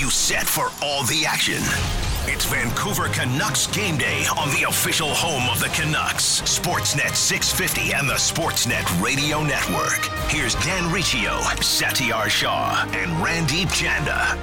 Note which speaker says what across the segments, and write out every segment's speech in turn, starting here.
Speaker 1: you set for all the action. It's Vancouver Canucks Game Day on the official home of the Canucks, Sportsnet 650 and the Sportsnet Radio Network. Here's Dan Riccio, Satyar Shah, and Randeep Chanda.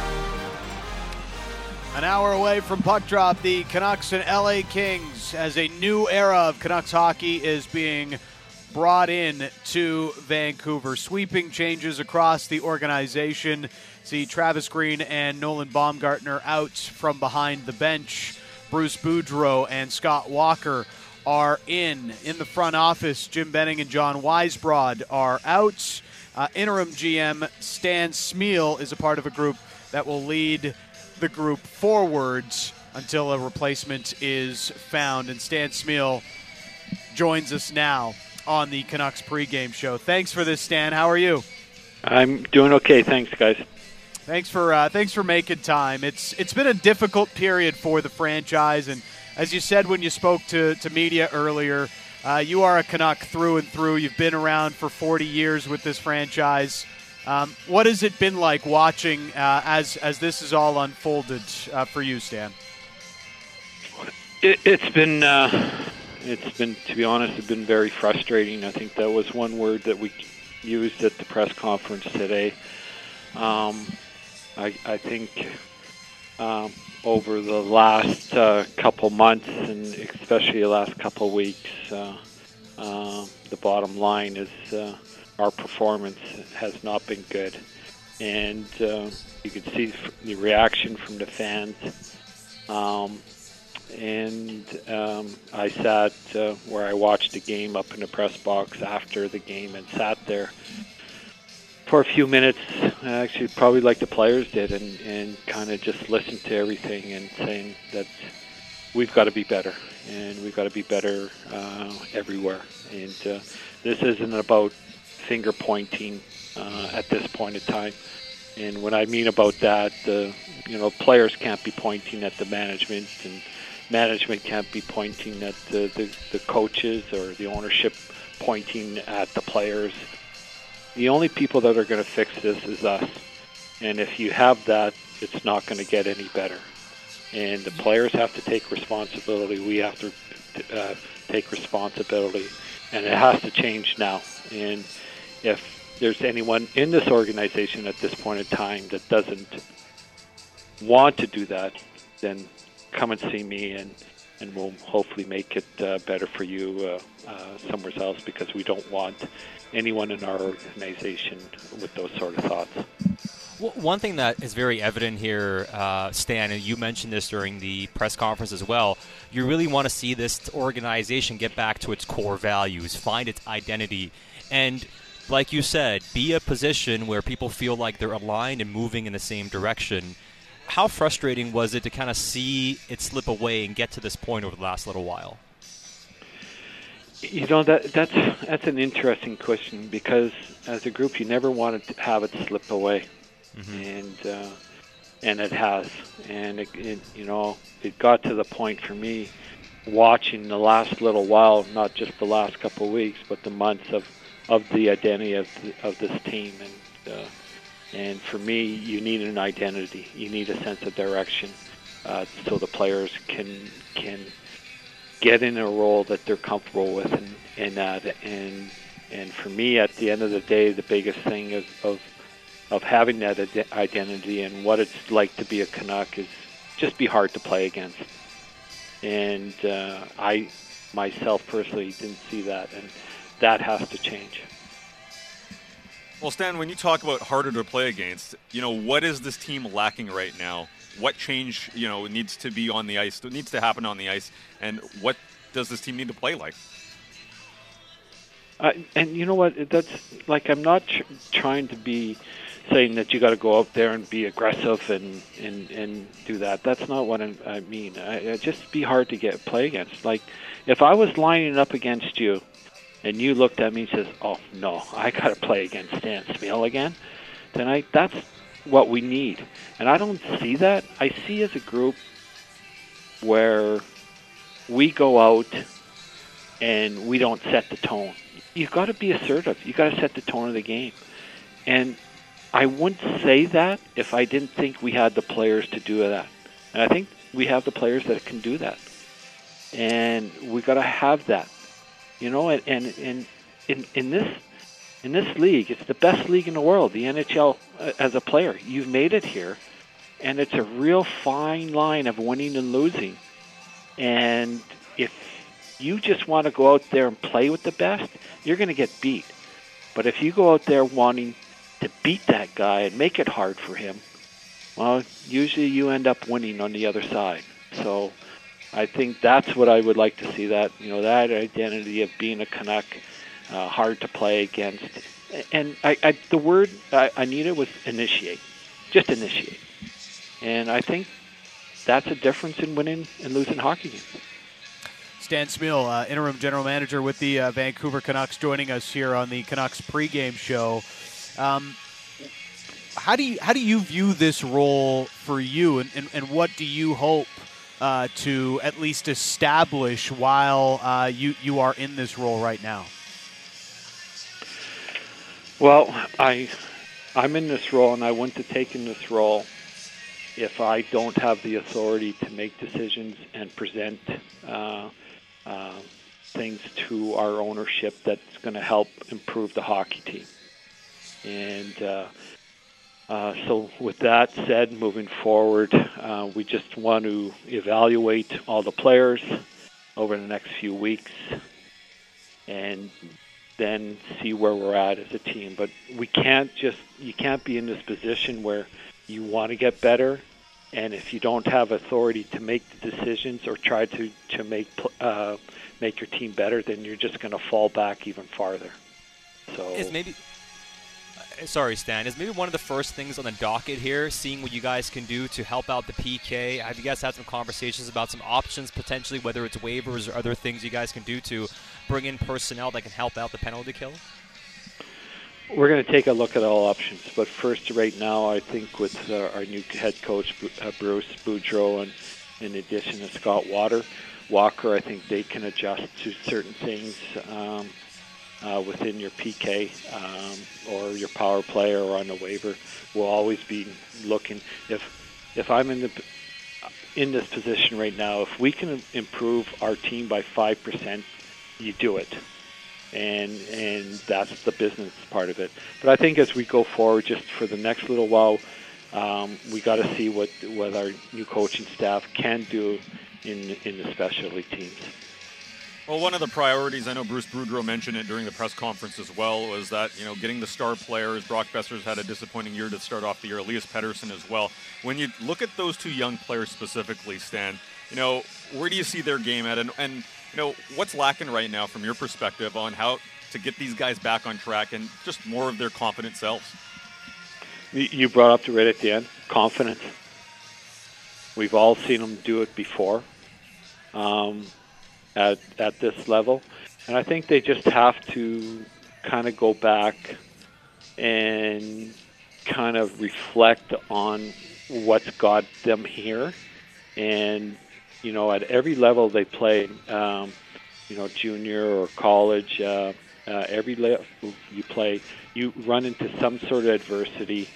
Speaker 2: An hour away from puck drop, the Canucks and LA Kings, as a new era of Canucks hockey is being brought in to Vancouver. Sweeping changes across the organization. See Travis Green and Nolan Baumgartner out from behind the bench. Bruce Boudreau and Scott Walker are in the front office. Jim Benning and John Weisbrod are out. Interim GM Stan Smyl is a part of a group that will lead the group forwards until a replacement is found. And Stan Smyl joins us now on the Canucks pregame show. Thanks for this, Stan. How are you?
Speaker 3: I'm doing okay. Thanks, guys.
Speaker 2: Thanks for making time. It's been a difficult period for the franchise, and as you said when you spoke to media earlier, you are a Canuck through and through. You've been around for 40 years with this franchise. What has it been like watching as this is all unfolded for you, Stan?
Speaker 3: It's been, to be honest, it's been very frustrating. I think that was one word that we used at the press conference today. I think over the last couple months, and especially the last couple weeks, the bottom line is our performance has not been good. And you can see the reaction from the fans. I sat where I watched the game up in the press box after the game and sat there for a few minutes, actually probably like the players did, and kind of just listened to everything and saying that we've got to be better, and we've got to be better everywhere. And this isn't about finger pointing at this point in time. And what I mean about that, players can't be pointing at the management, and management can't be pointing at the coaches or the ownership pointing at the players. The only people that are going to fix this is us. And if you have that, it's not going to get any better. And the players have to take responsibility. We have to take responsibility. And it has to change now. And if there's anyone in this organization at this point in time that doesn't want to do that, then come and see me, and we'll hopefully make it better for you somewhere else, because we don't want anyone in our organization with those sort of thoughts.
Speaker 4: Well, one thing that is very evident here, Stan, and you mentioned this during the press conference as well, you really want to see this organization get back to its core values, find its identity, and like you said, be a position where people feel like they're aligned and moving in the same direction. How frustrating was it to kind of see it slip away and get to this point over the last little while?
Speaker 3: That's an interesting question, because as a group, you never wanted to have it slip away, and it has, and it got to the point for me, watching the last little while, not just the last couple of weeks, but the months of the identity of this team, and for me, you need an identity, you need a sense of direction, so the players can get in a role that they're comfortable with, and for me, at the end of the day, the biggest thing is of having that identity and what it's like to be a Canuck is just be hard to play against. And I myself personally didn't see that, and that has to change.
Speaker 5: Well, Stan, when you talk about harder to play against, what is this team lacking right now? What change, needs to be on the ice, needs to happen on the ice, and what does this team need to play like?
Speaker 3: And you know what? That's like, I'm not trying to be saying that you got to go out there and be aggressive and do that. That's not what I mean. I just be hard to play against. Like, if I was lining up against you, and you looked at me and says, "Oh no, I got to play against Stan Smyl again," then that's what we need. And I don't see that. I see as a group where we go out and we don't set the tone. You've got to be assertive. You've got to set the tone of the game. And I wouldn't say that if I didn't think we had the players to do that. And I think we have the players that can do that. And we got to have that. You know, and in this league, it's the best league in the world, the NHL. As a player, you've made it here, and it's a real fine line of winning and losing. And if you just want to go out there and play with the best, you're going to get beat. But if you go out there wanting to beat that guy and make it hard for him, well, usually you end up winning on the other side. So I think that's what I would like to see, that, you know, that identity of being a Canuck, hard to play against. And the word I needed was initiate. Just initiate. And I think that's a difference in winning and losing hockey games.
Speaker 2: Stan Smyl, interim general manager with the Vancouver Canucks, joining us here on the Canucks pregame show. How do you view this role for you, and what do you hope to at least establish while you are in this role right now?
Speaker 3: Well, I'm in this role, and I wouldn't have taken this role if I don't have the authority to make decisions and present things to our ownership that's going to help improve the hockey team. And so with that said, moving forward, we just want to evaluate all the players over the next few weeks and then see where we're at as a team. But you can't be in this position where you want to get better, and if you don't have authority to make the decisions or try to make your team better, then you're just going to fall back even farther. So
Speaker 4: Sorry, Stan. Is maybe one of the first things on the docket here, seeing what you guys can do to help out the PK? Have you guys had some conversations about some options potentially, whether it's waivers or other things you guys can do to bring in personnel that can help out the penalty kill?
Speaker 3: We're going to take a look at all options. But first, right now, I think with our new head coach, Bruce Boudreau, and in addition to Scott Walker, I think they can adjust to certain things within your PK or your power play or on the waiver. We'll always be looking. If I'm in this position right now, if we can improve our team by 5%, you do it. And that's the business part of it. But I think as we go forward, just for the next little while, we got to see what our new coaching staff can do in the specialty teams.
Speaker 5: Well, one of the priorities, I know Bruce Boudreau mentioned it during the press conference as well, was that, you know, getting the star players. Brock Besser's had a disappointing year to start off the year. Elias Pettersson as well. When you look at those two young players specifically, Stan, you know, where do you see their game at? And you know, what's lacking right now from your perspective on how to get these guys back on track and just more of their confident selves?
Speaker 3: You brought up right at the end, confidence. We've all seen them do it before at this level. And I think they just have to kind of go back and kind of reflect on what's got them here. And, you know, at every level they play, you know, junior or college, every level you play, you run into some sort of adversity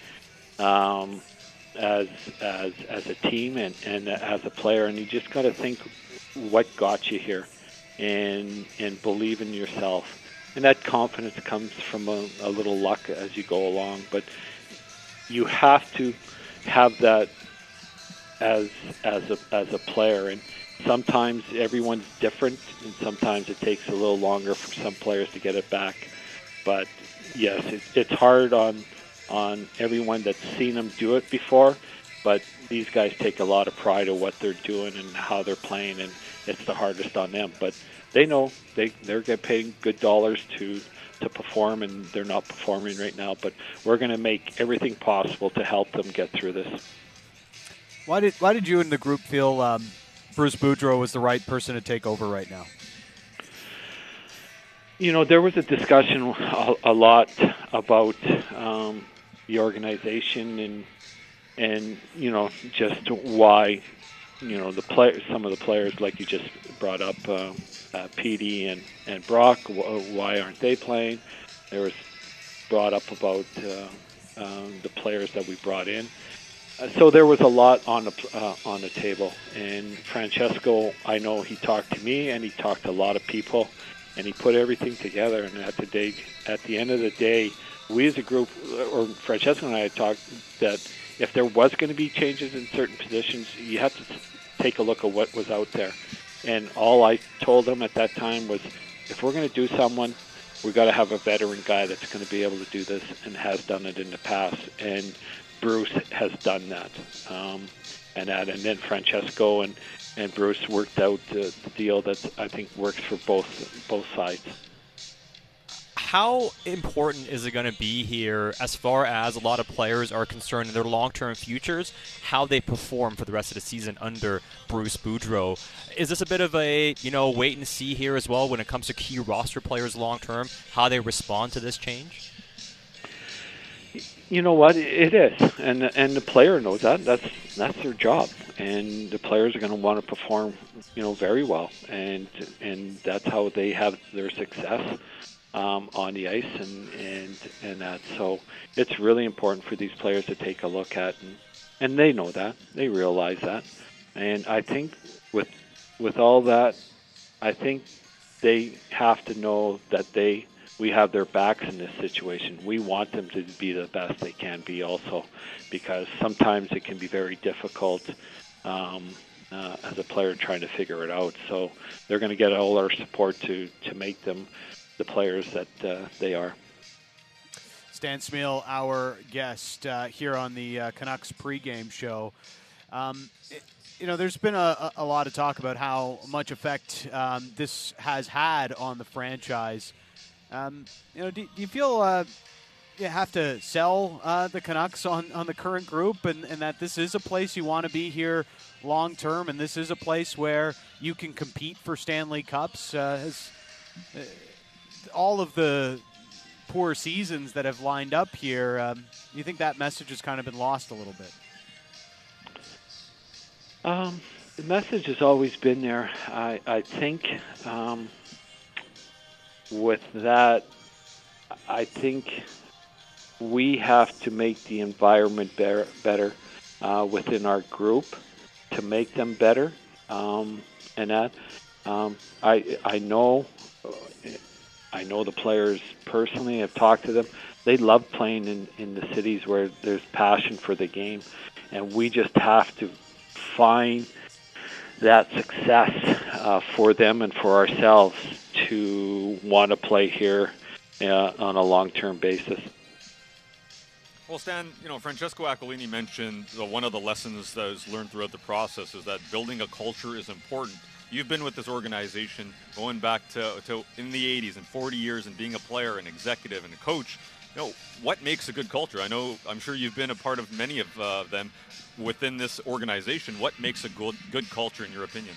Speaker 3: as a team and as a player, and you just got to think what got you here, and believe in yourself. And that confidence comes from a little luck as you go along, but you have to have that as a player. And sometimes everyone's different, and sometimes it takes a little longer for some players to get it back. But yes, it's hard on everyone that's seen them do it before, but these guys take a lot of pride in what they're doing and how they're playing, and it's the hardest on them. But they know they're getting paid good dollars to perform, and they're not performing right now. But we're going to make everything possible to help them get through this.
Speaker 2: Why did you and the group feel Bruce Boudreau was the right person to take over right now?
Speaker 3: You know, there was a discussion a lot about the organization and you know, just why, you know, some of the players, like you just brought up, Petey and Brock, why aren't they playing? There was brought up about the players that we brought in. So there was a lot on the table, and Francesco, I know he talked to me and he talked to a lot of people, and he put everything together. And at the end of the day, we as a group, or Francesco and I had talked that if there was going to be changes in certain positions, you have to take a look at what was out there. And all I told him at that time was, if we're going to do someone, we've got to have a veteran guy that's going to be able to do this and has done it in the past. And Bruce has done that. And then Francesco and Bruce worked out the deal that I think works for both sides.
Speaker 4: How important is it going to be here as far as a lot of players are concerned in their long-term futures, how they perform for the rest of the season under Bruce Boudreau? Is this a bit of a wait and see here as well when it comes to key roster players long-term, how they respond to this change?
Speaker 3: You know what? It is, and the player knows that. That's their job, and the players are going to want to perform, very well, and that's how they have their success on the ice, and that. So it's really important for these players to take a look at, and they know that, they realize that, and I think with all that, I think they have to know that we have their backs in this situation. We want them to be the best they can be also, because sometimes it can be very difficult as a player trying to figure it out. So they're going to get all our support to make them the players that they are.
Speaker 2: Stan Smyl, our guest here on the Canucks pregame show. There's been a lot of talk about how much effect this has had on the franchise. Do you feel you have to sell the Canucks on the current group, and that this is a place you want to be here long term, and this is a place where you can compete for Stanley Cups? All of the poor seasons that have lined up here, you think that message has kind of been lost a little bit?
Speaker 3: The message has always been there. I think with that, I think we have to make the environment better within our group to make them better. And that I know the players personally. I've talked to them. They love playing in the cities where there's passion for the game, and we just have to find that success for them and for ourselves to want to play here on a long-term basis.
Speaker 5: Well, Stan, Francesco Aquilini mentioned one of the lessons that was learned throughout the process is that building a culture is important. You've been with this organization going back to in the 80s and 40 years and being a player, an executive, and a coach. What makes a good culture? I'm sure you've been a part of many of them within this organization. What makes a good culture in your opinion?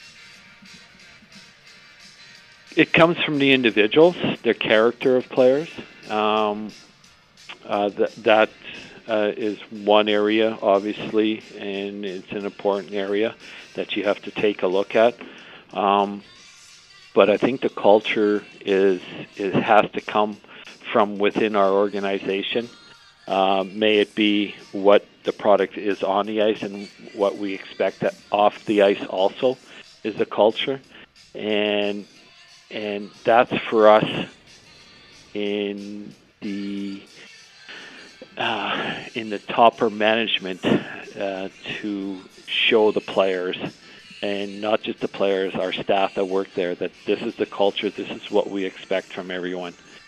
Speaker 3: It comes from the individuals, their character of players. That is one area, obviously, and it's an important area that you have to take a look at. But I think the culture has to come from within our organization. May it be what the product is on the ice and what we expect off the ice also is the culture. And that's for us in the topper management to show the players, and not just the players, our staff that work there, that this is the culture, this is what we expect from everyone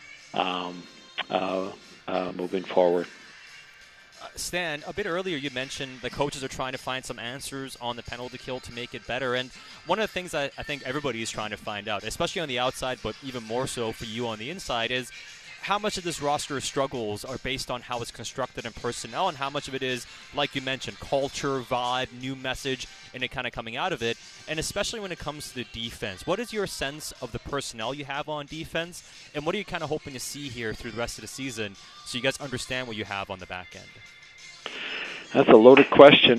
Speaker 3: moving forward.
Speaker 4: Stan, a bit earlier you mentioned the coaches are trying to find some answers on the penalty kill to make it better. And one of the things I think everybody is trying to find out, especially on the outside, but even more so for you on the inside, is how much of this roster struggles are based on how it's constructed in personnel, and how much of it is, like you mentioned, culture, vibe, new message, and it kind of coming out of it. And especially when it comes to the defense, what is your sense of the personnel you have on defense, and what are you kind of hoping to see here through the rest of the season so you guys understand what you have on the back end?
Speaker 3: That's a loaded question.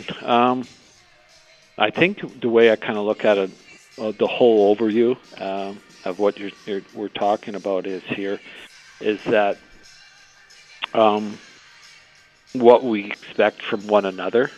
Speaker 3: I think the way I kind of look at it, the whole overview of what we're talking about is that what we expect from one another.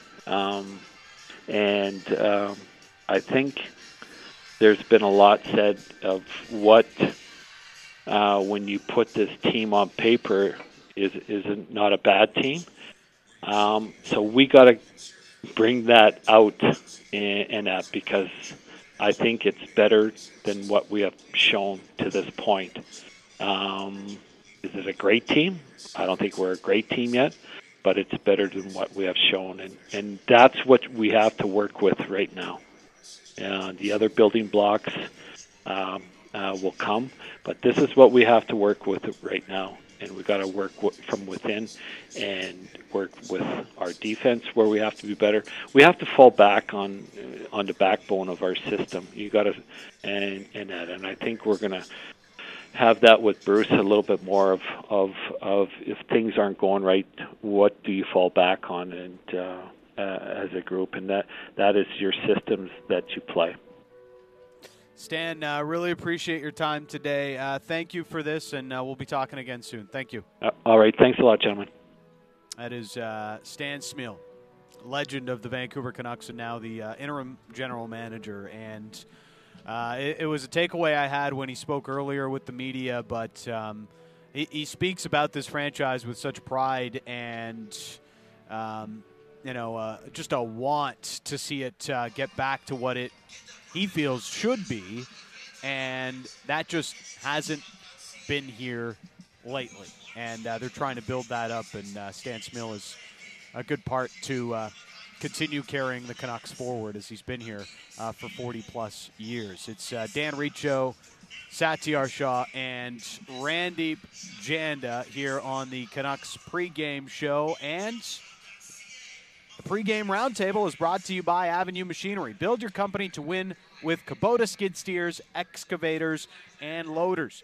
Speaker 3: And I think there's been a lot said of what, when you put this team on paper, is not a bad team. So we got to bring that out in that, because I think it's better than what we have shown to this point. Is it a great team? I don't think we're a great team yet, but it's better than what we have shown, and that's what we have to work with right now. The other building blocks will come, but this is what we have to work with right now, and we got to work from within and work with our defense where we have to be better. We have to fall back on the backbone of our system. You got to, and I think we're going to have that with Bruce a little bit more of if things aren't going right, what do you fall back on, and as a group, and that is your systems that you play.
Speaker 2: Stan, really appreciate your time today. Thank you for this, and we'll be talking again soon. Thank you.
Speaker 3: All right. Thanks a lot, gentlemen.
Speaker 2: That is Stan Smyl, legend of the Vancouver Canucks and now the interim general manager. And it was a takeaway I had when he spoke earlier with the media, but he speaks about this franchise with such pride and just a want to see it get back to what he feels should be, and that just hasn't been here lately. And they're trying to build that up, and Stan Smyl is a good part to continue carrying the Canucks forward as he's been here for 40-plus years. It's Dan Riccio, Satyar Shah, and Randeep Janda here on the Canucks pregame show. And the pregame roundtable is brought to you by Avenue Machinery. Build your company to win with Kubota skid steers, excavators, and loaders.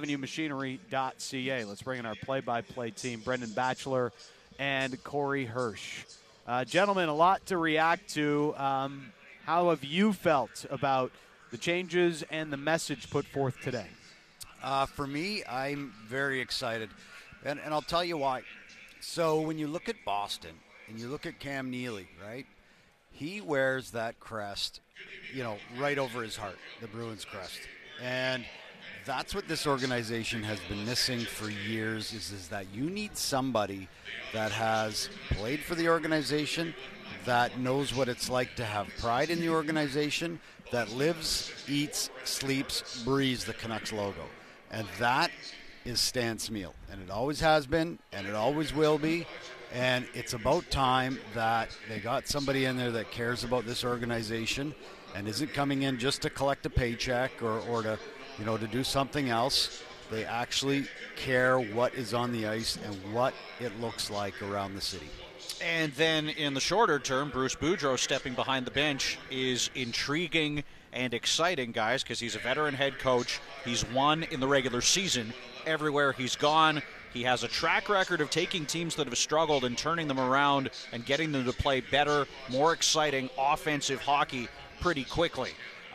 Speaker 2: AvenueMachinery.ca. Let's bring in our play-by-play team, Brendan Batchelor and Corey Hirsch. Gentlemen, a lot to react to. How have you felt about the changes and the message put forth today?
Speaker 6: For me, I'm very excited, and I'll tell you why. So when you look at Boston, and you look at Cam Neely, right? He wears that crest, right over his heart, the Bruins crest. And that's what this organization has been missing for years, is that you need somebody that has played for the organization, that knows what it's like to have pride in the organization, that lives, eats, sleeps, breathes the Canucks logo. And that is Stan Smyl. And it always has been, and it always will be. And it's about time that they got somebody in there that cares about this organization and isn't coming in just to collect a paycheck or to, to do something else. They actually care what is on the ice and what it looks like around the city.
Speaker 7: And then in the shorter term, Bruce Boudreau stepping behind the bench is intriguing and exciting, guys, because he's a veteran head coach. He's won in the regular season everywhere he's gone. He has a track record of taking teams that have struggled and turning them around and getting them to play better, more exciting offensive hockey pretty quickly,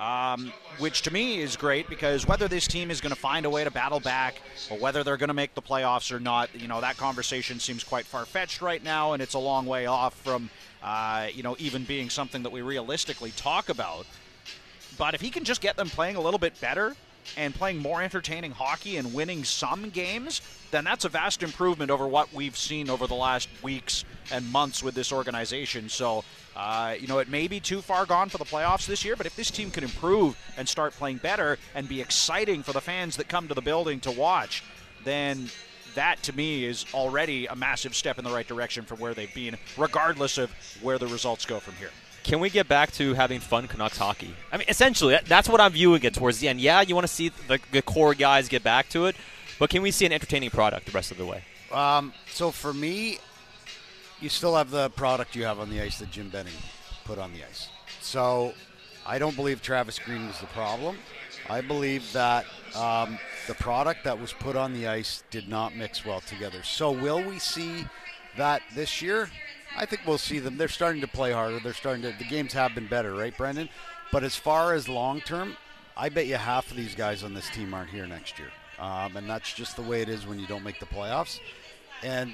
Speaker 7: which to me is great, because whether this team is going to find a way to battle back or whether they're going to make the playoffs or not, that conversation seems quite far-fetched right now, and it's a long way off from, even being something that we realistically talk about. But if he can just get them playing a little bit better and playing more entertaining hockey and winning some games, then that's a vast improvement over what we've seen over the last weeks and months with this organization. So, it may be too far gone for the playoffs this year, but if this team can improve and start playing better and be exciting for the fans that come to the building to watch, then that, to me, is already a massive step in the right direction from where they've been, regardless of where the results go from here.
Speaker 4: Can we get back to having fun Canucks hockey? I mean, essentially, that's what I'm viewing it towards the end. Yeah, you want to see the core guys get back to it, but can we see an entertaining product the rest of the way?
Speaker 6: So for me, you still have the product you have on the ice that Jim Benning put on the ice. So I don't believe Travis Green was the problem. I believe that the product that was put on the ice did not mix well together. So will we see that this year? I think we'll see them. They're starting to play harder. The games have been better, right, Brendan? But as far as long-term, I bet you half of these guys on this team aren't here next year. And that's just the way it is when you don't make the playoffs. And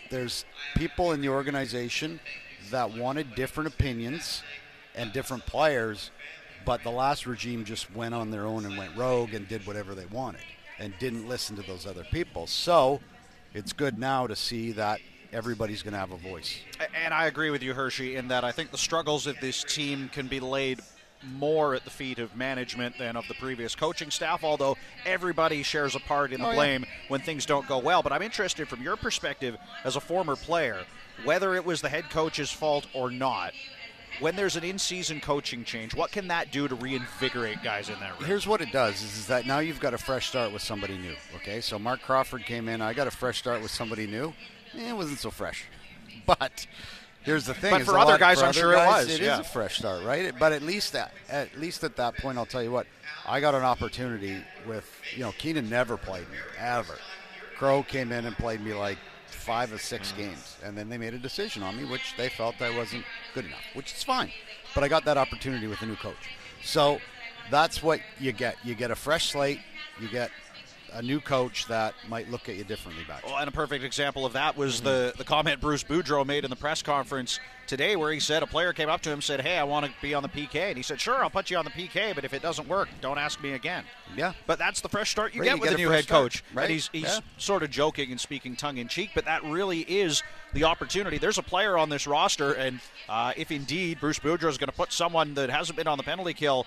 Speaker 6: there's people in the organization that wanted different opinions and different players, but the last regime just went on their own and went rogue and did whatever they wanted and didn't listen to those other people. So it's good now to see that everybody's going to have a voice.
Speaker 7: And I agree with you, Hershey, in that I think the struggles of this team can be laid more at the feet of management than of the previous coaching staff, although everybody shares a part in the blame when things don't go well. But I'm interested from your perspective as a former player, whether it was the head coach's fault or not, when there's an in-season coaching change, what can that do to reinvigorate guys in that room?
Speaker 6: Here's what it does is that now you've got a fresh start with somebody new, okay? So Mark Crawford came in. I got a fresh start with somebody new. It wasn't so fresh. But here's the thing.
Speaker 7: But for other guys, I'm sure it was.
Speaker 6: It is a fresh start, right? But at least at that point, I'll tell you what, I got an opportunity with, Keenan never played me, ever. Crow came in and played me like 5 or 6 games, and then they made a decision on me, which they felt I wasn't good enough, which is fine. But I got that opportunity with a new coach. So that's what you get. You get a fresh slate. You get a new coach that might look at you differently back.
Speaker 7: Well, and a perfect example of that was the comment Bruce Boudreau made in the press conference today, where he said a player came up to him and said, "Hey, I want to be on the PK." And he said, "Sure, I'll put you on the PK, but if it doesn't work, don't ask me again."
Speaker 6: Yeah.
Speaker 7: But that's the fresh start you
Speaker 6: Right,
Speaker 7: get
Speaker 6: you
Speaker 7: with
Speaker 6: get
Speaker 7: a
Speaker 6: a
Speaker 7: new head
Speaker 6: fresh start,
Speaker 7: coach.
Speaker 6: right?
Speaker 7: And he's sort of joking and speaking tongue-in-cheek, but that really is the opportunity. There's a player on this roster, and if indeed Bruce Boudreau is going to put someone that hasn't been on the penalty kill,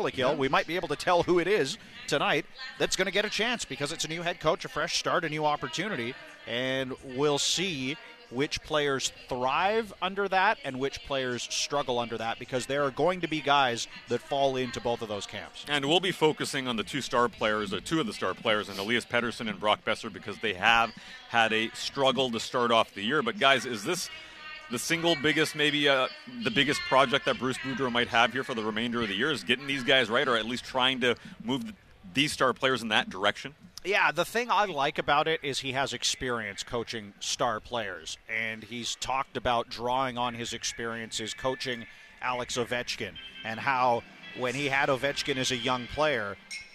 Speaker 7: we might be able to tell who it is tonight that's going to get a chance, because it's a new head coach, a fresh start, a new opportunity, and we'll see which players thrive under that and which players struggle under that, because there are going to be guys that fall into both of those camps.
Speaker 5: And we'll be focusing on the two of the star players, and Elias Pettersson and Brock Besser, because they have had a struggle to start off the year. But guys, is this the single biggest, maybe the biggest project that Bruce Boudreau might have here for the remainder of the year, is getting these guys right, or at least trying to move these star players in that direction?
Speaker 7: Yeah, the thing I like about it is he has experience coaching star players, and he's talked about drawing on his experiences coaching Alex Ovechkin, and how when he had Ovechkin as a young player,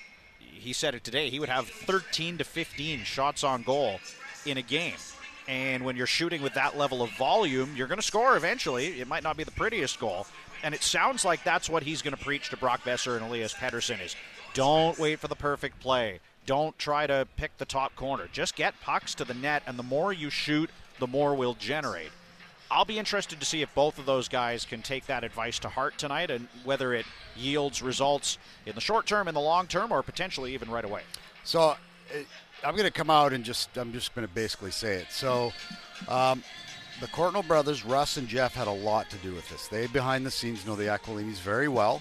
Speaker 7: he said it today, he would have 13 to 15 shots on goal in a game. And when you're shooting with that level of volume, you're going to score eventually. It might not be the prettiest goal. And it sounds like that's what he's going to preach to Brock Besser and Elias Pettersson is, don't wait for the perfect play. Don't try to pick the top corner. Just get pucks to the net, and the more you shoot, the more we'll generate. I'll be interested to see if both of those guys can take that advice to heart tonight, and whether it yields results in the short term, in the long term, or potentially even right away.
Speaker 6: So I'm going to come out and I'm just going to basically say it. So the Courtnall brothers, Russ and Jeff, had a lot to do with this. They, behind the scenes, know the Aquilinis very well.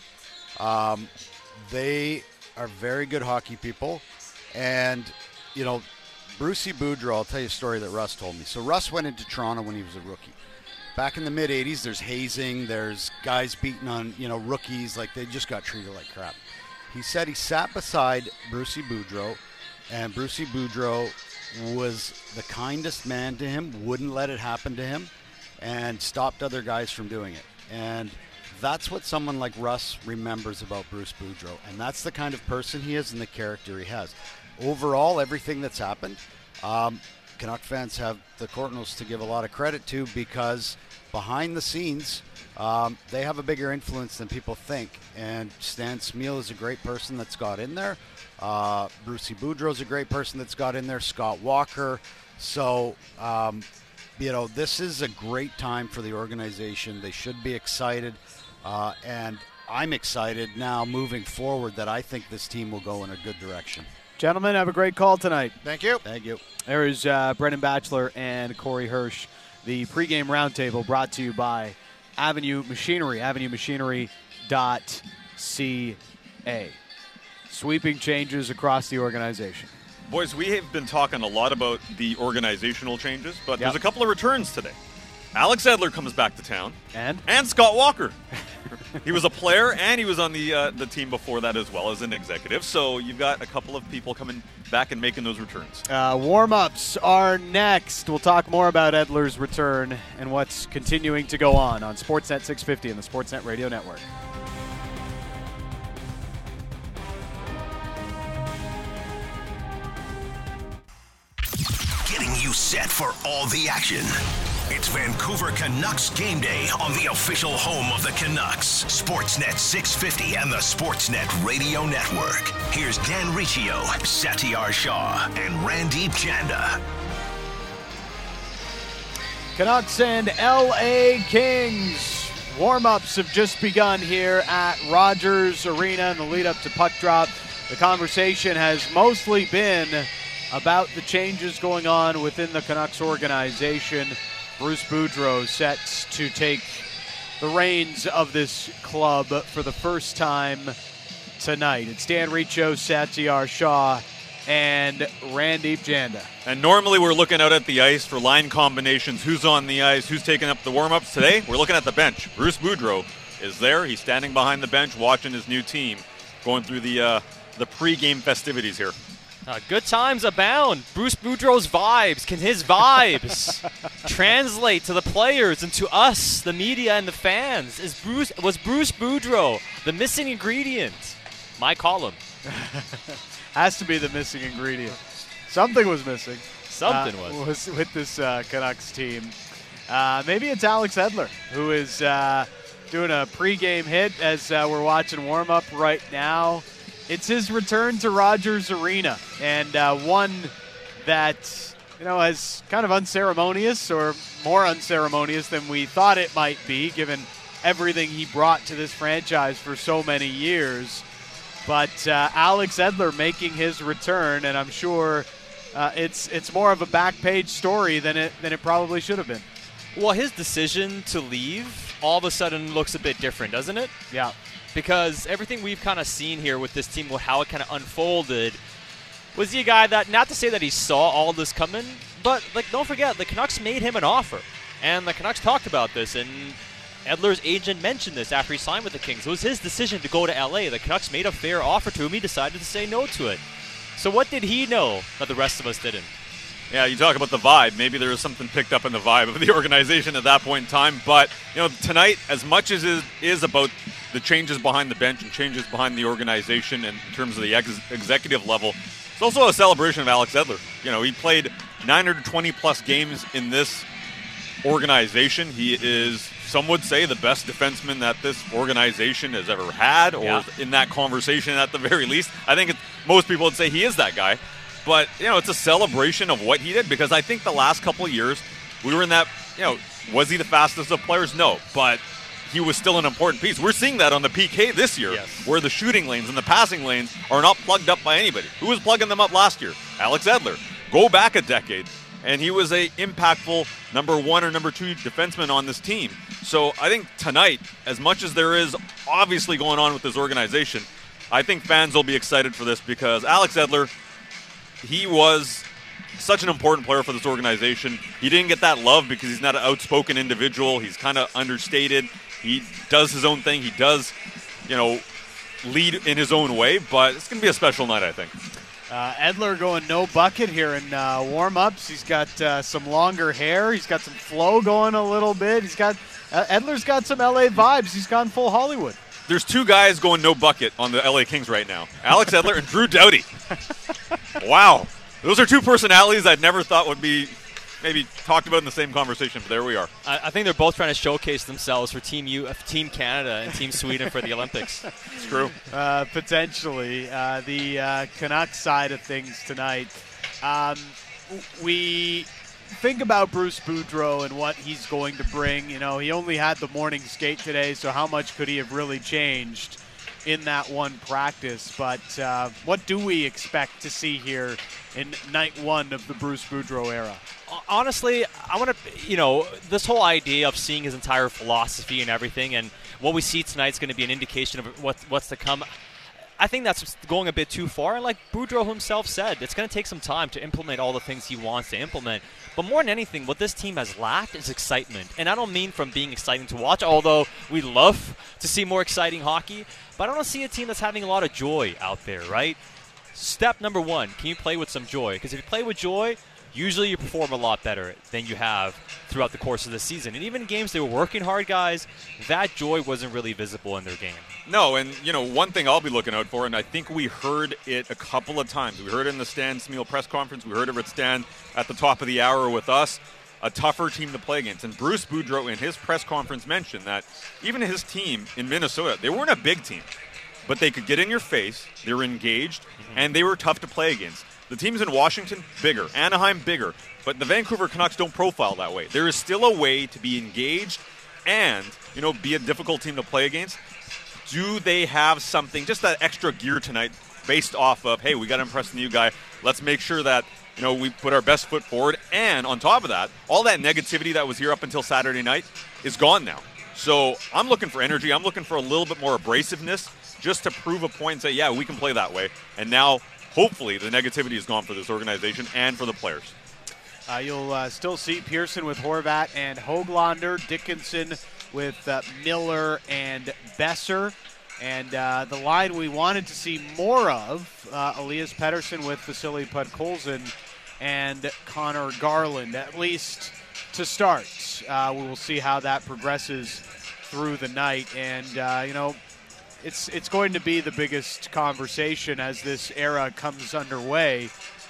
Speaker 6: They are very good hockey people. And, Brucey Boudreau, I'll tell you a story that Russ told me. So Russ went into Toronto when he was a rookie. Back in the mid-'80s, there's hazing, there's guys beating on, rookies, like they just got treated like crap. He said he sat beside Brucey Boudreau, and Brucey Boudreau was the kindest man to him, wouldn't let it happen to him, and stopped other guys from doing it. And that's what someone like Russ remembers about Bruce Boudreau, and that's the kind of person he is and the character he has. Overall, everything that's happened, Canuck fans have the Courtnalls to give a lot of credit to, because behind the scenes, they have a bigger influence than people think. And Stan Smeel is a great person that's got in there. Brucey Boudreau's a great person that's got in there. Scott Walker. So, this is a great time for the organization. They should be excited. And I'm excited now moving forward that I think this team will go in a good direction.
Speaker 2: Gentlemen, have a great call tonight.
Speaker 7: Thank you.
Speaker 6: Thank you.
Speaker 2: There is Brendan Batchelor and Corey Hirsch. The pregame roundtable brought to you by Avenue Machinery, avenuemachinery.ca. Sweeping changes across the organization.
Speaker 5: Boys, we have been talking a lot about the organizational changes, but there's a couple of returns today. Alex Edler comes back to town. And Scott Walker. He was a player, and he was on the team before that as well as an executive. So you've got a couple of people coming back and making those returns.
Speaker 2: Warm-ups are next. We'll talk more about Edler's return and what's continuing to go on Sportsnet 650 and the Sportsnet Radio Network.
Speaker 1: Getting you set for all the action. It's Vancouver Canucks game day on the official home of the Canucks, Sportsnet 650 and the Sportsnet Radio Network. Here's Dan Riccio, Satyar Shah, and Randeep Janda.
Speaker 2: Canucks and LA Kings. Warm-ups have just begun here at Rogers Arena in the lead-up to puck drop. The conversation has mostly been about the changes going on within the Canucks organization. Bruce Boudreau set to take the reins of this club for the first time tonight. It's Dan Riccio, Satyar Shah, and Randeep Janda.
Speaker 5: And normally we're looking out at the ice for line combinations, who's on the ice, who's taking up the warm-ups. Today, we're looking at the bench. Bruce Boudreau is there. He's standing behind the bench watching his new team, going through the pre-game festivities here.
Speaker 4: Good times abound. Bruce Boudreau's vibes. Can his vibes translate to the players and to us, the media and the fans? Was Bruce Boudreau the missing ingredient? My column.
Speaker 2: Has to be the missing ingredient. Something was missing.
Speaker 4: Something
Speaker 2: was with this Canucks team. Maybe it's Alex Edler, who is doing a pregame hit as we're watching warm-up right now. It's his return to Rogers Arena, and one that, is kind of unceremonious, or more unceremonious than we thought it might be, given everything he brought to this franchise for so many years. But Alex Edler making his return, and I'm sure it's more of a back page story than it probably should have been.
Speaker 4: Well, his decision to leave all of a sudden looks a bit different, doesn't it?
Speaker 2: Yeah.
Speaker 4: Because everything we've kind of seen here with this team, how it kind of unfolded, was he a guy that, not to say that he saw all this coming, but don't forget, the Canucks made him an offer. And the Canucks talked about this, and Edler's agent mentioned this after he signed with the Kings. It was his decision to go to LA. The Canucks made a fair offer to him. He decided to say no to it. So what did he know that the rest of us didn't?
Speaker 5: Yeah, you talk about the vibe. Maybe there was something picked up in the vibe of the organization at that point in time. But, tonight, as much as it is about the changes behind the bench and changes behind the organization and in terms of the executive level, it's also a celebration of Alex Edler. He played 920-plus games in this organization. He is, some would say, the best defenseman that this organization has ever had, or in that conversation at the very least. I think most people would say he is that guy. But, it's a celebration of what he did, because I think the last couple of years we were in that, was he the fastest of players? No, but he was still an important piece. We're seeing that on the PK this year, where the shooting lanes and the passing lanes are not plugged up by anybody. Who was plugging them up last year? Alex Edler. Go back a decade, and he was a impactful number one or number two defenseman on this team. So I think tonight, as much as there is obviously going on with this organization, I think fans will be excited for this, because Alex Edler, he was such an important player for this organization. He didn't get that love because he's not an outspoken individual. He's kind of understated. He does his own thing. He does, lead in his own way. But it's going to be a special night, I think.
Speaker 2: Edler going no bucket here in warm-ups. He's got some longer hair. He's got some flow going a little bit. Edler's got some LA vibes. He's gone full Hollywood.
Speaker 5: There's two guys going no bucket on the LA Kings right now. Alex Edler and Drew Doughty. Wow. Those are two personalities I'd never thought would be maybe talked about in the same conversation, but there we are.
Speaker 4: I think they're both trying to showcase themselves for Team Canada and Team Sweden for the Olympics.
Speaker 5: It's true.
Speaker 2: Potentially. The Canucks side of things tonight. We think about Bruce Boudreau and what he's going to bring. He only had the morning skate today, so how much could he have really changed in that one practice? But what do we expect to see here in night one of the Bruce Boudreau era?
Speaker 4: Honestly, I want to, this whole idea of seeing his entire philosophy and everything, and what we see tonight is going to be an indication of what's to come. I think that's going a bit too far. And like Boudreau himself said, it's going to take some time to implement all the things he wants to implement. But more than anything, what this team has lacked is excitement. And I don't mean from being exciting to watch, although we love to see more exciting hockey. But I don't see a team that's having a lot of joy out there, right? Step number one, can you play with some joy? Because if you play with joy, usually you perform a lot better than you have throughout the course of the season. And even games they were working hard, guys, that joy wasn't really visible in their game.
Speaker 5: No, and, one thing I'll be looking out for, and I think we heard it a couple of times. We heard it in the Stan Smeel press conference. We heard it with Stan at the top of the hour with us. A tougher team to play against. And Bruce Boudreau in his press conference mentioned that even his team in Minnesota, they weren't a big team, but they could get in your face, they were engaged, and they were tough to play against. The teams in Washington, bigger. Anaheim, bigger. But the Vancouver Canucks don't profile that way. There is still a way to be engaged and, be a difficult team to play against. Do they have something, just that extra gear tonight, based off of, hey, we got to impress the new guy. Let's make sure that, we put our best foot forward. And on top of that, all that negativity that was here up until Saturday night is gone now. So I'm looking for energy. I'm looking for a little bit more abrasiveness just to prove a point and say, yeah, we can play that way. And now, hopefully, the negativity is gone for this organization and for the players.
Speaker 2: You'll still see Pearson with Horvat and Höglander, Dickinson with Miller and Besser. And the line we wanted to see more of, Elias Pettersson with Vasily Podkolzin and Connor Garland, at least to start. We will see how that progresses through the night. And, it's going to be the biggest conversation as this era comes underway.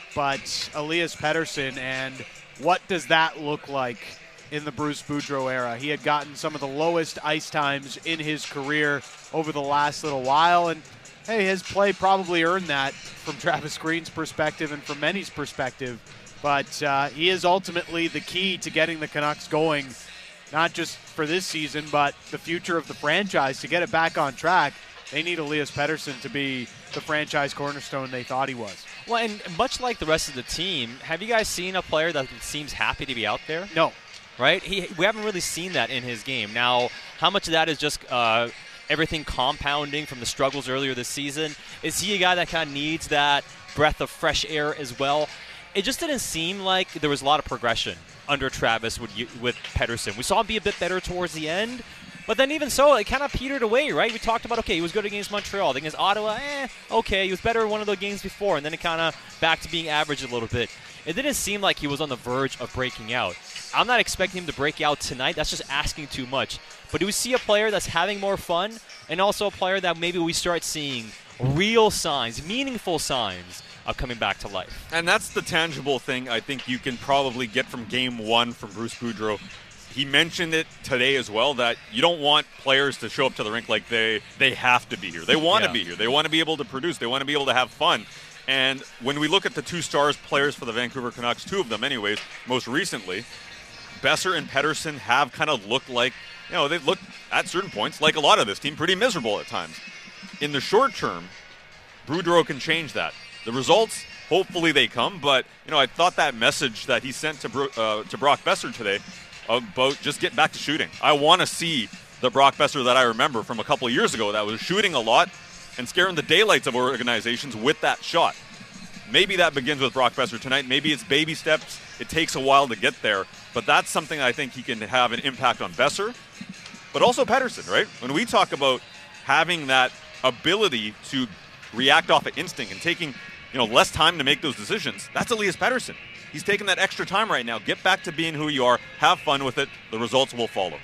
Speaker 2: But Elias Pettersson, and what does that look like in the Bruce Boudreau era? He had gotten some of the lowest ice times in his career over the last little while, and hey, his play probably earned that from Travis Green's perspective and from many's perspective. But he is ultimately the key to getting the Canucks going, not just for this season, but the future of the franchise. To get it back on track, they need Elias Pettersson to be the franchise cornerstone they thought he was.
Speaker 4: Well, and much like the rest of the team, have you guys seen a player that seems happy to be out there?
Speaker 2: No.
Speaker 4: Right? We haven't really seen that in his game. Now, how much of that is just everything compounding from the struggles earlier this season? Is he a guy that kind of needs that breath of fresh air as well? It just didn't seem like there was a lot of progression under Travis with Pettersson. We saw him be a bit better towards the end, but then even so, it kind of petered away, right? We talked about, okay, he was good against Montreal. Against Ottawa, okay, he was better in one of the games before, and then it kind of back to being average a little bit. It didn't seem like he was on the verge of breaking out. I'm not expecting him to break out tonight. That's just asking too much. But do we see a player that's having more fun, and also a player that maybe we start seeing real signs, meaningful signs of coming back to life?
Speaker 5: And that's the tangible thing I think you can probably get from Game 1 from Bruce Boudreau. He mentioned it today as well, that you don't want players to show up to the rink like they have to be here. They want to be here. They want to be able to produce. They want to be able to have fun. And when we look at the two stars players for the Vancouver Canucks, two of them anyways, most recently, Besser and Pettersson have kind of looked like, they look at certain points like a lot of this team pretty miserable at times. In the short term, Boudreau can change that. The results, hopefully they come, but, I thought that message that he sent to Brock Besser today about just get back to shooting. I want to see the Brock Besser that I remember from a couple of years ago that was shooting a lot and scaring the daylights of organizations with that shot. Maybe that begins with Brock Besser tonight. Maybe it's baby steps. It takes a while to get there. But that's something I think he can have an impact on Besser, but also Pettersson, right? When we talk about having that ability to react off of instinct and taking less time to make those decisions, that's Elias Pettersson. He's taking that extra time right now. Get back to being who you are. Have fun with it. The results will follow.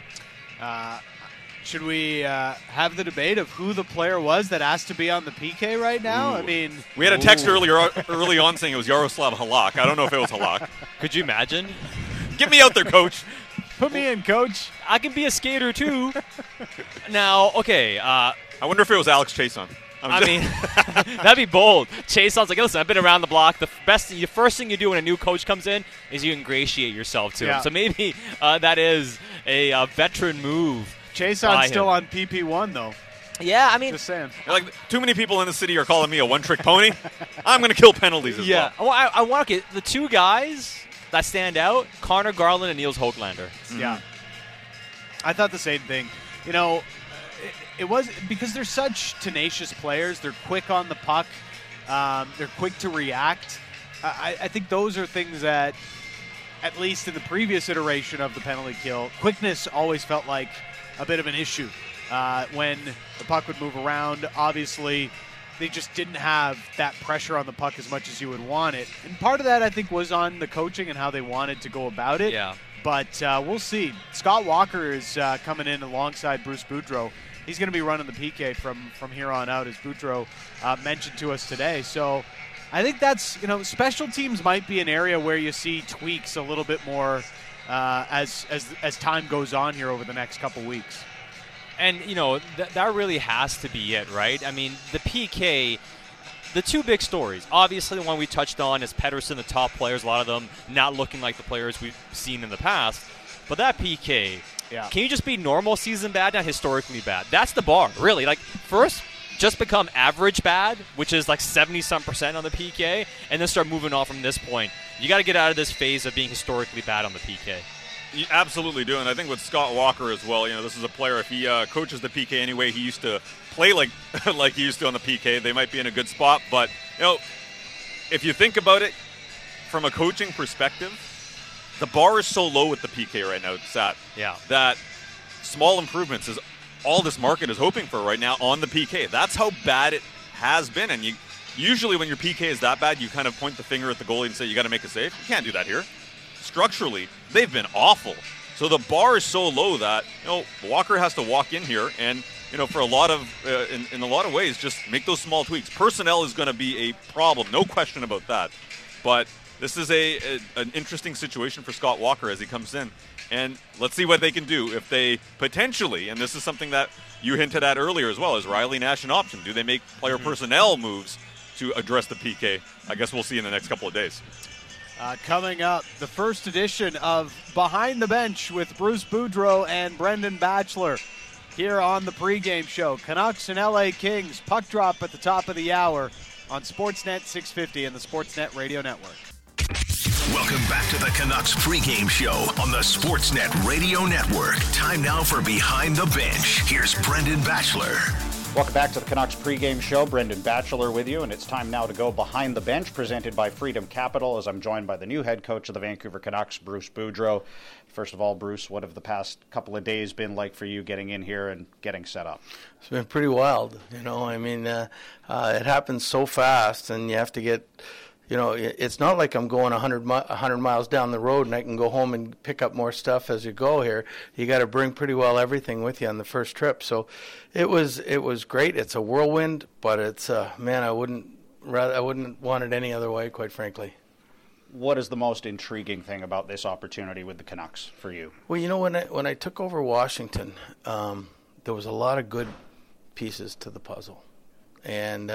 Speaker 2: Should we have the debate of who the player was that asked to be on the PK right now?
Speaker 5: Ooh.
Speaker 2: I mean,
Speaker 5: we had a text early on saying it was Yaroslav Halak. I don't know if it was Halak.
Speaker 4: Could you imagine?
Speaker 5: Get me out there, coach.
Speaker 2: Put me in, coach.
Speaker 4: I can be a skater too. Now, okay.
Speaker 5: I wonder if it was Alex Chason.
Speaker 4: I mean, that'd be bold. Chason's like, listen, I've been around the block. The first thing you do when a new coach comes in is you ingratiate yourself to him. So maybe that is a veteran move.
Speaker 2: Chason's still on PP1, though.
Speaker 4: Yeah, I mean,
Speaker 2: just saying.
Speaker 5: Like, too many people in the city are calling me a one-trick pony. I'm going to kill penalties as well.
Speaker 4: Well, I want to get the two guys that stand out, Connor Garland and Niels Höglander.
Speaker 2: Mm-hmm. Yeah. I thought the same thing. It was because they're such tenacious players. They're quick on the puck. They're quick to react. I think those are things that, at least in the previous iteration of the penalty kill, quickness always felt like a bit of an issue when the puck would move around. Obviously, they just didn't have that pressure on the puck as much as you would want it. And part of that, I think, was on the coaching and how they wanted to go about it.
Speaker 4: Yeah.
Speaker 2: But we'll see. Scott Walker is coming in alongside Bruce Boudreau. He's going to be running the PK from here on out, as Boudreau mentioned to us today. So I think that's, special teams might be an area where you see tweaks a little bit more as time goes on here over the next couple weeks.
Speaker 4: And, that really has to be it, right? I mean, the PK, the two big stories. Obviously, the one we touched on is Pettersson, the top players, a lot of them not looking like the players we've seen in the past. But that PK, can you just be normal season bad, not historically bad? That's the bar, really. Like, first, just become average bad, which is like 70-some% on the PK, and then start moving on from this point. You got to get out of this phase of being historically bad on the PK.
Speaker 5: You absolutely do, and I think with Scott Walker as well, this is a player, if he coaches the PK anyway, he used to play like he used to on the PK, they might be in a good spot. But, if you think about it from a coaching perspective, the bar is so low with the PK right now, Sat, that small improvements is all this market is hoping for right now on the PK. That's how bad it has been, and usually when your PK is that bad, you kind of point the finger at the goalie and say, you got to make a save. You can't do that here. Structurally, they've been awful. So the bar is so low that Walker has to walk in here and for a lot of in a lot of ways just make those small tweaks. Personnel is going to be a problem, no question about that. But this is an interesting situation for Scott Walker as he comes in, and let's see what they can do if they potentially. And this is something that you hinted at earlier as well. Is Riley Nash an option? Do they make player personnel moves to address the PK? I guess we'll see in the next couple of days.
Speaker 2: Coming up, the first edition of Behind the Bench with Bruce Boudreau and Brendan Batchelor here on the pregame show. Canucks and LA Kings, puck drop at the top of the hour on Sportsnet 650 and the Sportsnet Radio Network.
Speaker 1: Welcome back to the Canucks pregame show on the Sportsnet Radio Network. Time now for Behind the Bench. Here's Brendan Batchelor.
Speaker 8: Welcome back to the Canucks pregame show. Brendan Batchelor with you, and it's time now to go Behind the Bench, presented by Freedom Capital, as I'm joined by the new head coach of the Vancouver Canucks, Bruce Boudreau. First of all, Bruce, what have the past couple of days been like for you getting in here and getting set up?
Speaker 9: It's been pretty wild. It happens so fast, and you have to get... it's not like I'm going 100 miles down the road and I can go home and pick up more stuff as you go here. You got to bring pretty well everything with you on the first trip. So it was great. It's a whirlwind, but it's I wouldn't want it any other way, quite frankly.
Speaker 8: What is the most intriguing thing about this opportunity with the Canucks for you?
Speaker 9: Well, when I took over Washington, there was a lot of good pieces to the puzzle, and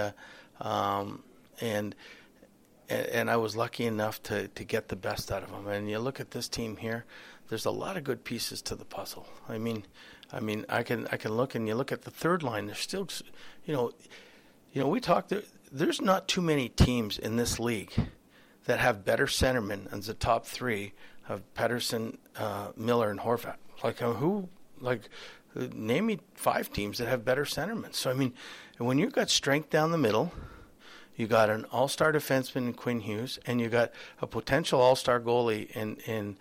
Speaker 9: I was lucky enough to get the best out of them. And you look at this team here, there's a lot of good pieces to the puzzle. I mean, I can look, and you look at the third line. There's still, we talked. There's not too many teams in this league that have better centermen as the top three of Pettersson, Miller, and Horvat. Name me 5 teams that have better centermen. So when you've got strength down the middle. You got an all-star defenseman in Quinn Hughes, and you got a potential all-star goalie in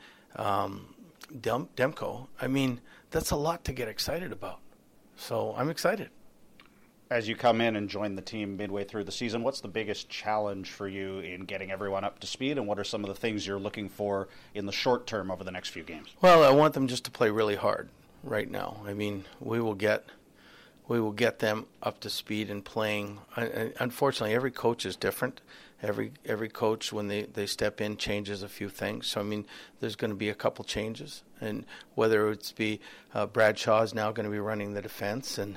Speaker 9: Demko. That's a lot to get excited about. So I'm excited.
Speaker 8: As you come in and join the team midway through the season, what's the biggest challenge for you in getting everyone up to speed, and what are some of the things you're looking for in the short term over the next few games?
Speaker 9: Well, I want them just to play really hard right now. We will get them up to speed and playing. Unfortunately, every coach is different. Every coach, when they step in, changes a few things. So, there's going to be a couple changes. And whether it's Bradshaw is now going to be running the defense, and,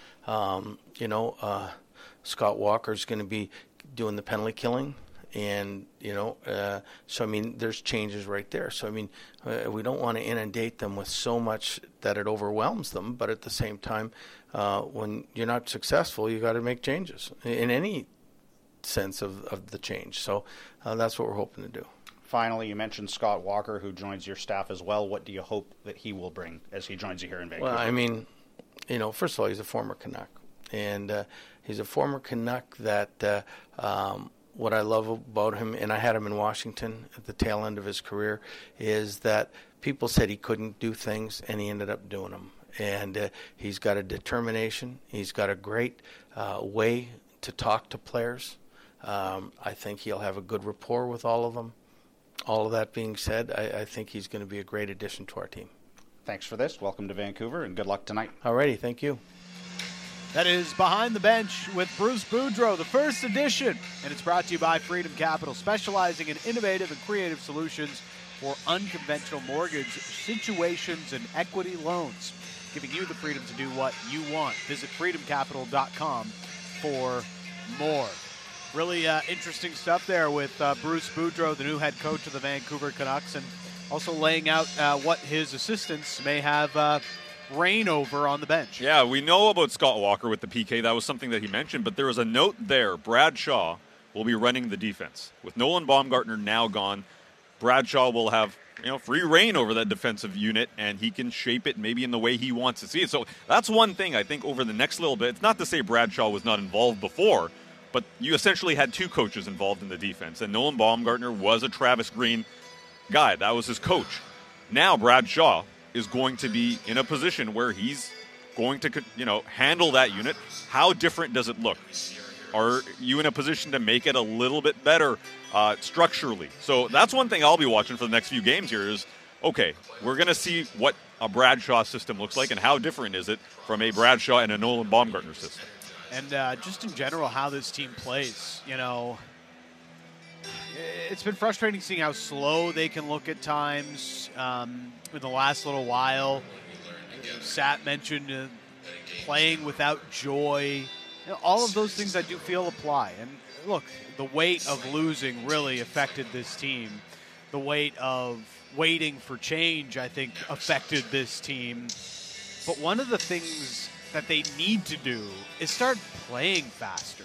Speaker 9: Scott Walker's going to be doing the penalty killing. And, there's changes right there. So, we don't want to inundate them with so much that it overwhelms them. But at the same time, when you're not successful, you got to make changes in any sense of the change. So that's what we're hoping to do.
Speaker 8: Finally, you mentioned Scott Walker, who joins your staff as well. What do you hope that he will bring as he joins you here in Vancouver?
Speaker 9: Well, first of all, he's a former Canuck. And he's a former Canuck that what I love about him, and I had him in Washington at the tail end of his career, is that people said he couldn't do things, and he ended up doing them. And he's got a determination. He's got a great way to talk to players. I think he'll have a good rapport with all of them. All of that being said, I think he's going to be a great addition to our team.
Speaker 8: Thanks for this. Welcome to Vancouver, and good luck tonight.
Speaker 9: Alrighty, thank you.
Speaker 2: That is Behind the Bench with Bruce Boudreau, the first edition, and it's brought to you by Freedom Capital, specializing in innovative and creative solutions for unconventional mortgage situations and equity loans, giving you the freedom to do what you want. Visit freedomcapital.com for more. Really interesting stuff there with Bruce Boudreau, the new head coach of the Vancouver Canucks, and also laying out what his assistants may have reign over on the bench.
Speaker 5: Yeah, we know about Scott Walker with the PK. That was something that he mentioned, but there was a note there. Brad Shaw will be running the defense. With Nolan Baumgartner now gone, Brad Shaw will have free reign over that defensive unit, and he can shape it maybe in the way he wants to see it. So that's one thing I think over the next little bit. It's not to say Brad Shaw was not involved before, but you essentially had two coaches involved in the defense, and Nolan Baumgartner was a Travis Green guy. That was his coach. Now Brad Shaw is going to be in a position where he's going to, handle that unit. How different does it look? Are you in a position to make it a little bit better structurally? So that's one thing I'll be watching for the next few games here is, okay, we're going to see what a Brad Shaw system looks like and how different is it from a Brad Shaw and a Nolan Baumgartner system.
Speaker 2: And just in general, how this team plays, it's been frustrating seeing how slow they can look at times in the last little while. Sat mentioned playing without joy. All of those things I do feel apply. And look, the weight of losing really affected this team. The weight of waiting for change, I think, affected this team. But one of the things that they need to do is start playing faster.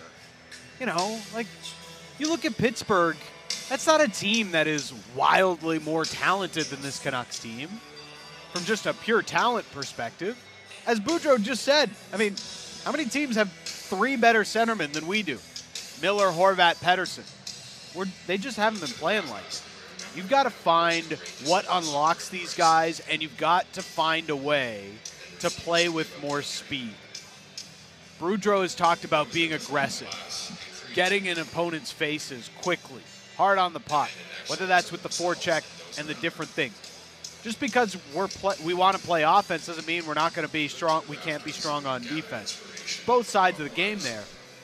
Speaker 2: You look at Pittsburgh, that's not a team that is wildly more talented than this Canucks team from just a pure talent perspective. As Boudreau just said, how many teams have three better centermen than we do? Miller, Horvat, Pettersson. They just haven't been playing like it. You've got to find what unlocks these guys, and you've got to find a way to play with more speed. Boudreau has talked about being aggressive, getting in opponents' faces quickly, hard on the puck, whether that's with the forecheck and the different things. Just because we want to play offense doesn't mean we're not going to be strong. We can't be strong on defense. Both sides of the game there.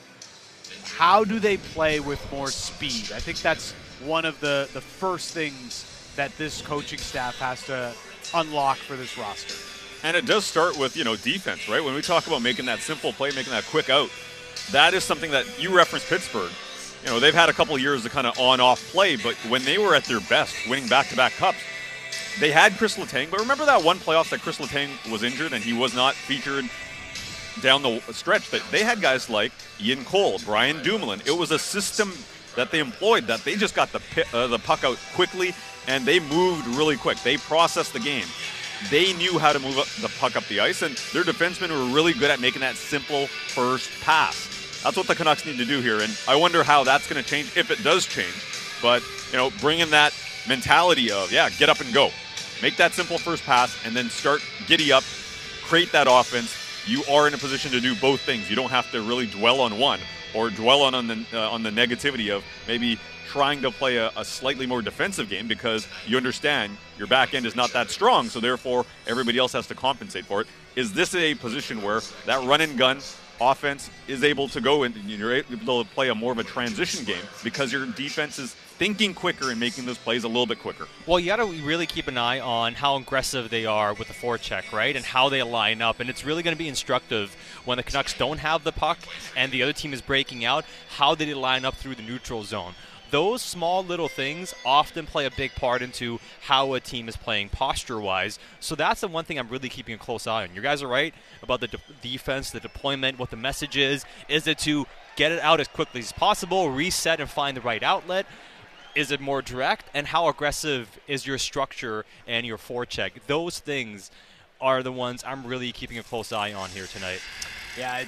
Speaker 2: How do they play with more speed? I think that's one of the first things that this coaching staff has to unlock for this roster.
Speaker 5: And it does start with, defense, right? When we talk about making that simple play, making that quick out, that is something that you referenced Pittsburgh. They've had a couple of years of kind of on-off play, but when they were at their best, winning back-to-back cups, they had Chris Letang. But remember that one playoff that Chris Letang was injured and he was not featured down the stretch? That they had guys like Ian Cole, Brian Dumoulin. It was a system that they employed that they just got the puck out quickly and they moved really quick. They processed the game. They knew how to move the puck up the ice, and their defensemen were really good at making that simple first pass. That's what the Canucks need to do here, and I wonder how that's going to change, if it does change. But, bring in that mentality of, get up and go. Make that simple first pass, and then start giddy up, create that offense. You are in a position to do both things. You don't have to really dwell on one or dwell on the negativity of maybe trying to play a slightly more defensive game because you understand your back end is not that strong, so therefore everybody else has to compensate for it. Is this a position where that run and gun offense is able to go and you're able to play a more of a transition game because your defense is thinking quicker and making those plays a little bit quicker?
Speaker 4: Well, you got to really keep an eye on how aggressive they are with the forecheck, right, and how they line up. And it's really going to be instructive when the Canucks don't have the puck and the other team is breaking out, how they line up through the neutral zone. Those small little things often play a big part into how a team is playing posture-wise. So that's the one thing I'm really keeping a close eye on. You guys are right about the defense, the deployment, what the message is. Is it to get it out as quickly as possible, reset and find the right outlet? Is it more direct? And how aggressive is your structure and your forecheck? Those things are the ones I'm really keeping a close eye on here tonight.
Speaker 2: Yeah,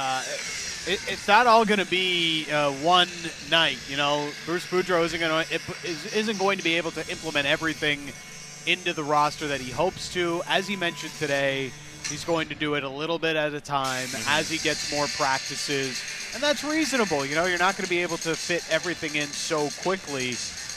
Speaker 2: it's not all going to be one night. Bruce Boudreau isn't going to be able to implement everything into the roster that he hopes to. As he mentioned today, he's going to do it a little bit at a time as he gets more practices. And that's reasonable. You know, you're not going to be able to fit everything in so quickly.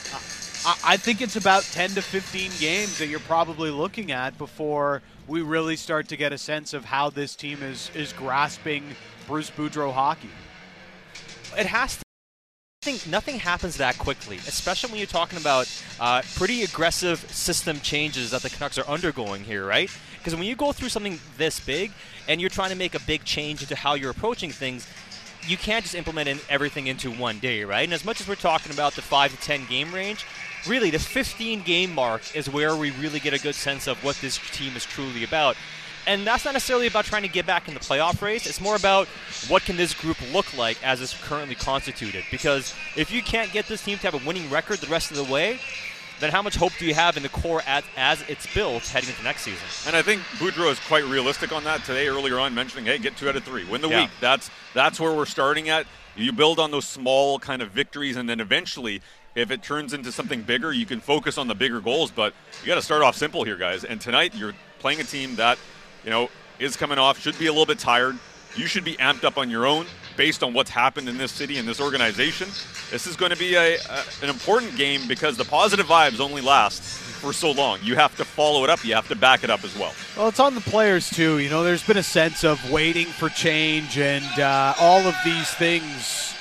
Speaker 2: I think it's about 10 to 15 games that you're probably looking at before we really start to get a sense of how this team is grasping Bruce Boudreau hockey.
Speaker 4: It has to. I think nothing happens that quickly, especially when you're talking about pretty aggressive system changes that the Canucks are undergoing here, right? Because when you go through something this big and you're trying to make a big change into how you're approaching things, you can't just implement everything into one day, right? And as much as we're talking about the 5 to 10 game range, really the 15 game mark is where we really get a good sense of what this team is truly about. And that's not necessarily about trying to get back in the playoff race. It's more about what can this group look like as it's currently constituted. Because if you can't get this team to have a winning record the rest of the way, then how much hope do you have in the core as it's built heading into next season?
Speaker 5: And I think Boudreau is quite realistic on that today, earlier on, mentioning, hey, get 2 out of 3. Win the week. That's where we're starting at. You build on those small kind of victories, and then eventually, if it turns into something bigger, you can focus on the bigger goals. But you got to start off simple here, guys. And tonight, you're playing a team that, is coming off, should be a little bit tired. You should be amped up on your own based on what's happened in this city and this organization. This is going to be an important game because the positive vibes only last for so long. You have to follow it up. You have to back it up as well.
Speaker 2: Well, it's on the players, too. There's been a sense of waiting for change and all of these things.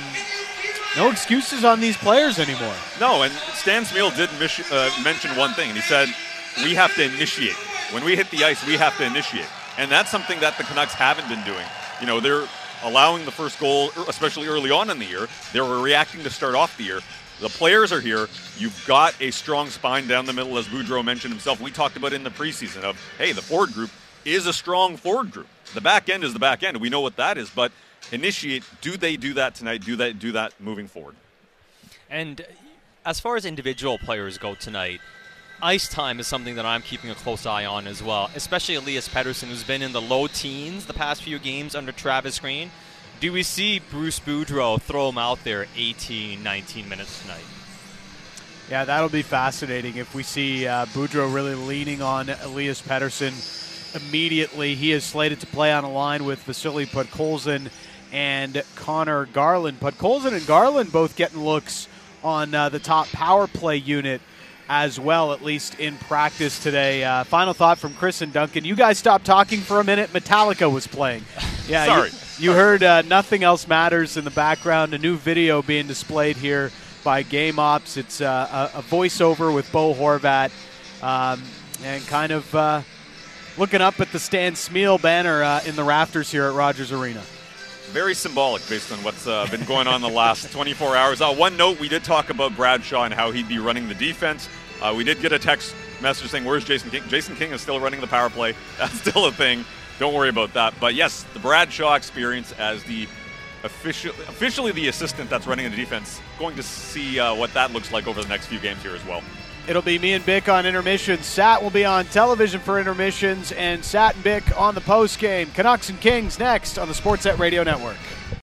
Speaker 2: No excuses on these players anymore.
Speaker 5: No, and Stan Smyl did mention one thing, and he said, we have to initiate. When we hit the ice, we have to initiate. And that's something that the Canucks haven't been doing. They're allowing the first goal, especially early on in the year. They were reacting to start off the year. The players are here. You've got a strong spine down the middle, as Boudreau mentioned himself. We talked about in the preseason of, hey, the forward group is a strong forward group. The back end is the back end. We know what that is, but initiate. Do they do that tonight? Do that moving forward?
Speaker 4: And as far as individual players go tonight, ice time is something that I'm keeping a close eye on as well, especially Elias Pettersson, who's been in the low teens the past few games under Travis Green. Do we see Bruce Boudreau throw him out there 18, 19 minutes tonight?
Speaker 2: Yeah, that'll be fascinating if we see Boudreau really leaning on Elias Pettersson immediately. He is slated to play on a line with Vasily Podkolzin and Connor Garland. Podkolzin and Garland both getting looks on the top power play unit as well, at least in practice today. Final thought from Chris and Duncan. You guys stopped talking for a minute. Metallica was playing. Yeah,
Speaker 5: sorry.
Speaker 2: You heard Nothing Else Matters in the background, a new video being displayed here by Game Ops. It's a voiceover with Bo Horvat and kind of looking up at the Stan Smyl banner in the rafters here at Rogers Arena.
Speaker 5: Very symbolic based on what's been going on the last 24 hours. One note, we did talk about Bradshaw and how he'd be running the defense. We did get a text message saying, where's Jason King? Jason King is still running the power play. That's still a thing. Don't worry about that. But yes, the Bradshaw experience as the officially the assistant that's running the defense. Going to see what that looks like over the next few games here as well.
Speaker 2: It'll be me and Bick on intermission. Sat will be on television for intermissions, and Sat and Bick on the post game. Canucks and Kings next on the Sportsnet Radio Network.